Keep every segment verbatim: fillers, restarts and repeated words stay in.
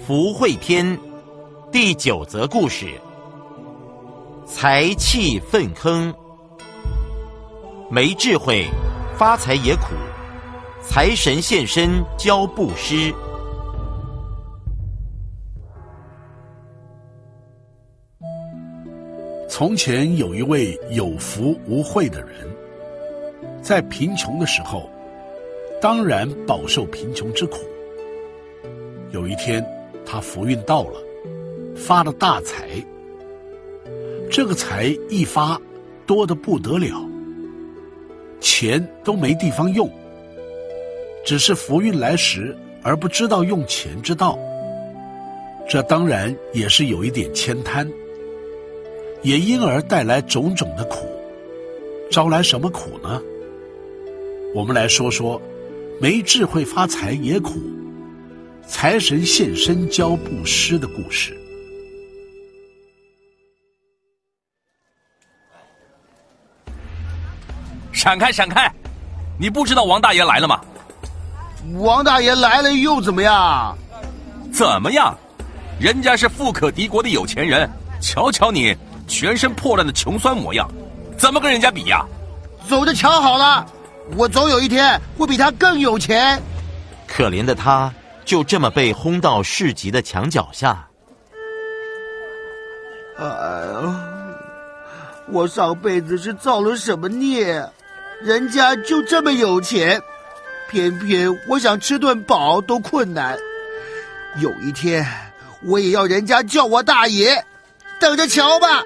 福慧篇第九则故事：财气粪坑。没智慧，发财也苦，财神现身教布施。 从前有一位有福无慧的人，在贫穷的时候，当然饱受贫穷之苦。有一天，他福运到了，发了大财。这个财一发，多得不得了，钱都没地方用，只是福运来时而不知道用钱之道。这当然也是有一点悭贪，也因而带来种种的苦。招来什么苦呢？我们来说说没智慧发财也苦，财神现身教布施的故事。 闪开闪开，你不知道王大爷来了吗？ 王大爷来了又怎么样？ 怎么样？人家是富可敌国的有钱人，瞧瞧你全身破烂的穷酸模样，怎么跟人家比呀？ 走着瞧好了，我总有一天会比他更有钱。 可怜的他就这么被轰到市集的墙角下。 哎呀，我上辈子是造了什么孽？人家就这么有钱，偏偏我想吃顿饱都困难。有一天我也要人家叫我大爷，等着瞧吧。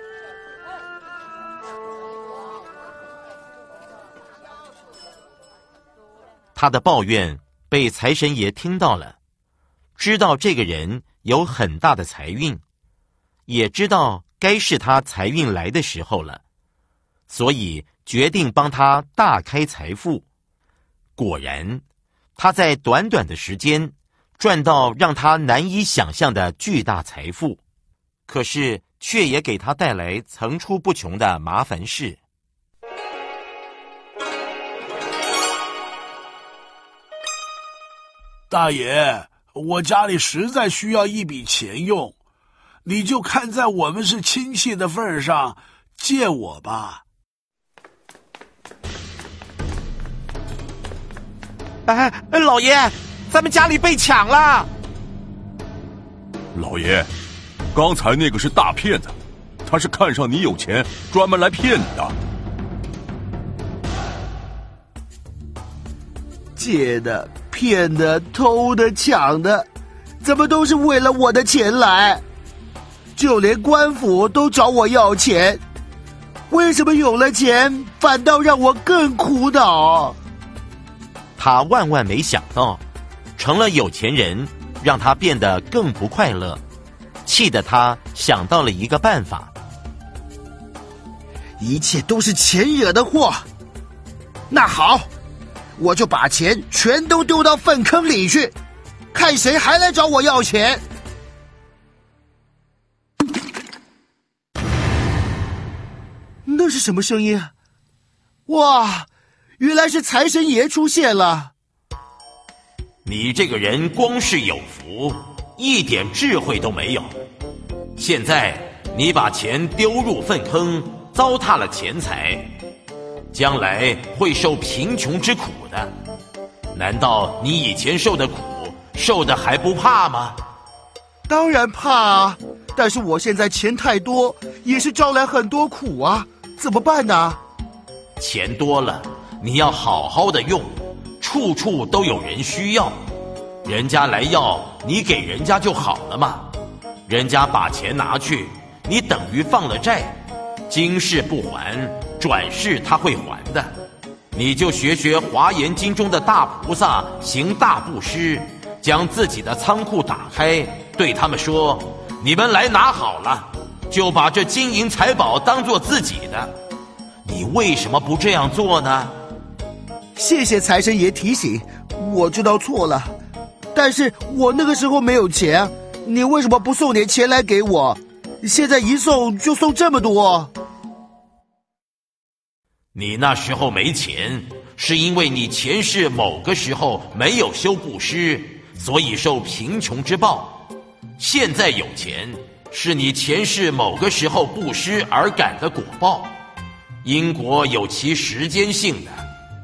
他的抱怨被财神爷听到了，知道这个人有很大的财运，也知道该是他财运来的时候了，所以决定帮他大开财富。果然，他在短短的时间赚到让他难以想象的巨大财富，可是却也给他带来层出不穷的麻烦事。 大爷，我家里实在需要一笔钱用，你就看在我们是亲戚的份上，借我吧。 哎，老爷，咱们家里被抢了。 老爷，刚才那个是大骗子，他是看上你有钱，专门来骗你的。 借的、骗的、偷的、抢的，怎么都是为了我的钱来？就连官府都找我要钱，为什么有了钱反倒让我更苦恼？ 他万万没想到，成了有钱人让他变得更不快乐，气得他想到了一个办法。 一切都是钱惹的祸。那好，我就把钱全都丢到粪坑里去，看谁还来找我要钱。那是什么声音？哇，原来是财神爷出现了。 你这个人光是有福，一点智慧都没有。现在你把钱丢入粪坑，糟蹋了钱财，将来会受贫穷之苦的。难道你以前受的苦，受的还不怕吗？ 当然怕啊，但是我现在钱太多，也是招来很多苦啊，怎么办呢？ 钱多了，你要好好的用，处处都有人需要，人家来要，你给人家就好了嘛。人家把钱拿去，你等于放了债，今世不还，转世他会还的。你就学学华严经中的大菩萨行大布施，将自己的仓库打开，对他们说，你们来拿好了，就把这金银财宝当作自己的。你为什么不这样做呢？ 谢谢财神爷提醒，我知道错了，但是我那个时候没有钱，你为什么不送点钱来给我？现在一送就送这么多。 你那时候没钱，是因为你前世某个时候没有修布施，所以受贫穷之报。 现在有钱，是你前世某个时候布施而感的果报，因果有其时间性的。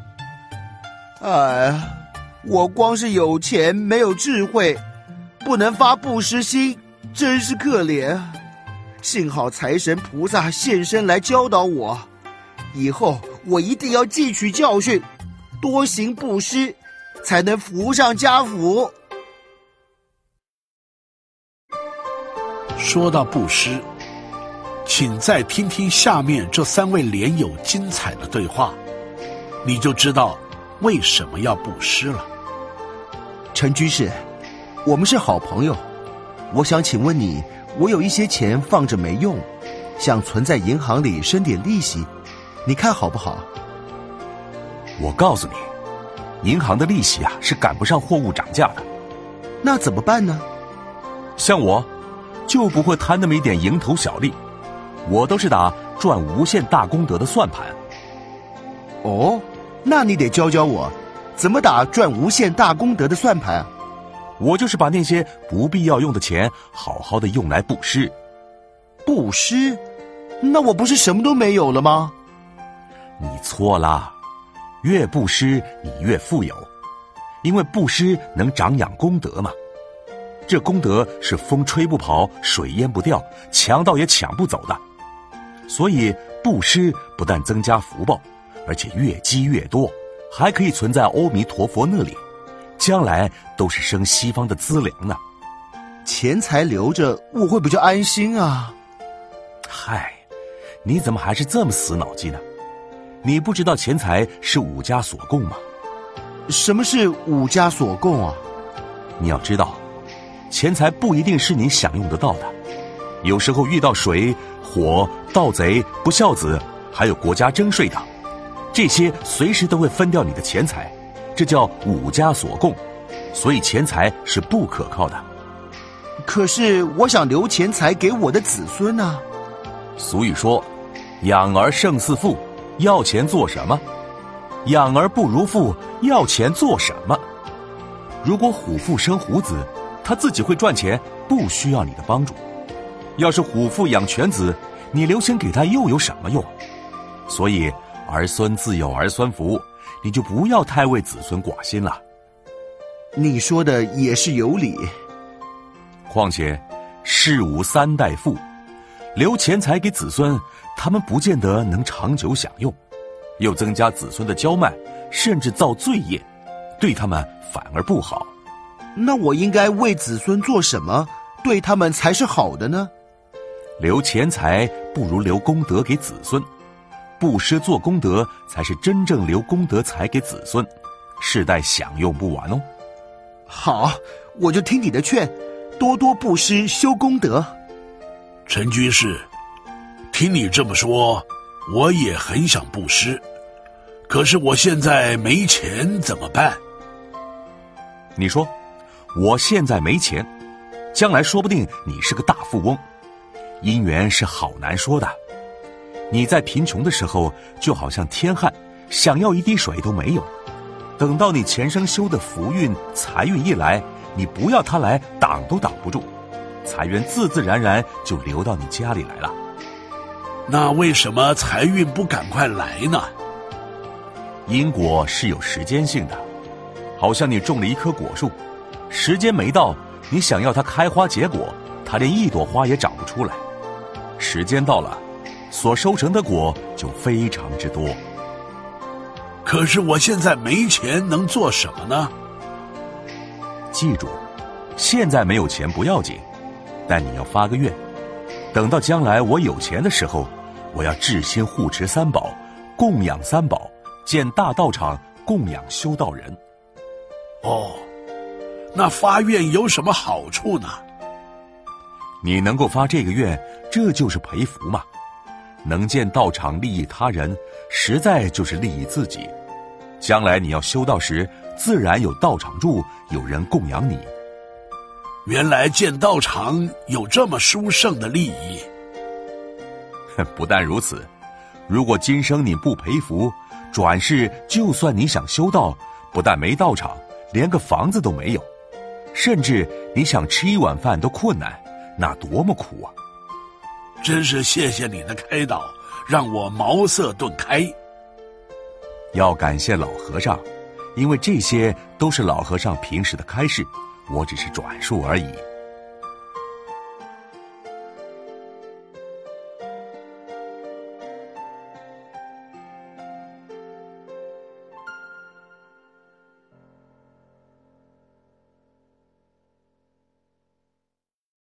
哎呀，我光是有钱没有智慧，不能发布施心，真是可怜。幸好财神菩萨现身来教导我，以后我一定要汲取教训，多行布施，才能福上加福。 说到布施，请再听听下面这三位莲友精彩的对话，你就知道为什么要布施了。 陈居士，我们是好朋友，我想请问你，我有一些钱放着没用，想存在银行里生点利息，你看好不好？ 我告诉你，银行的利息啊是赶不上货物涨价的。 那怎么办呢？ 像我就不会贪那么一点蝇头小利，我都是打赚无限大功德的算盘。 哦，那你得教教我，怎么打赚无限大功德的算盘啊？ 我就是把那些不必要用的钱好好的用来布施。 布施？那我不是什么都没有了吗？ 你错啦，越布施你越富有，因为布施能长养功德嘛。这功德是风吹不跑，水淹不掉，强盗也抢不走的。所以布施不但增加福报，而且越积越多，还可以存在阿弥陀佛那里，将来都是生西方的资粮呢。 钱财留着，我会比较安心啊。 嗨，你怎么还是这么死脑筋呢？你不知道钱财是五家所供吗？ 什么是五家所供啊？ 你要知道，钱财不一定是你享用得到的，有时候遇到水、火、盗贼、不孝子，还有国家征税的，这些随时都会分掉你的钱财，这叫五家所供，所以钱财是不可靠的。 可是我想留钱财给我的子孙啊。 俗语说，养儿胜似父，要钱做什么？养儿不如父，要钱做什么？如果虎父生虎子，他自己会赚钱，不需要你的帮助。要是虎父养犬子，你留钱给他又有什么用？所以儿孙自有儿孙福，你就不要太为子孙寡心了。 你说的也是有理。 况且世无三代富，留钱财给子孙，他们不见得能长久享用，又增加子孙的骄慢，甚至造罪业，对他们反而不好。 那我应该为子孙做什么，对他们才是好的呢？ 留钱财不如留功德给子孙，布施做功德才是真正留功德财给子孙，世代享用不完哦。 好，我就听你的劝，多多布施修功德。 陈居士，听你这么说，我也很想布施，可是我现在没钱怎么办？ 你说我现在没钱，将来说不定你是个大富翁，姻缘是好难说的。你在贫穷的时候就好像天旱，想要一滴水都没有，等到你前生修的福运财运一来，你不要它来挡都挡不住，财源自自然然就流到你家里来了。 那为什么财运不赶快来呢？ 因果是有时间性的，好像你种了一棵果树，时间没到，你想要它开花结果，它连一朵花也长不出来。时间到了，所收成的果就非常之多。 可是我现在没钱，能做什么呢？ 记住，现在没有钱不要紧，但你要发个愿，等到将来我有钱的时候，我要至心护持三宝，供养三宝，建大道场，供养修道人。 哦，那发愿有什么好处呢？ 你能够发这个愿，这就是培福嘛。能建道场利益他人，实在就是利益自己。将来你要修道时，自然有道场住，有人供养你。 原来建道场有这么殊胜的利益。 不但如此，如果今生你不培福，转世就算你想修道，不但没道场，连个房子都没有， 甚至你想吃一碗饭都困难，那多么苦啊！ 真是谢谢你的开导，让我茅塞顿开。 要感谢老和尚，因为这些都是老和尚平时的开示，我只是转述而已。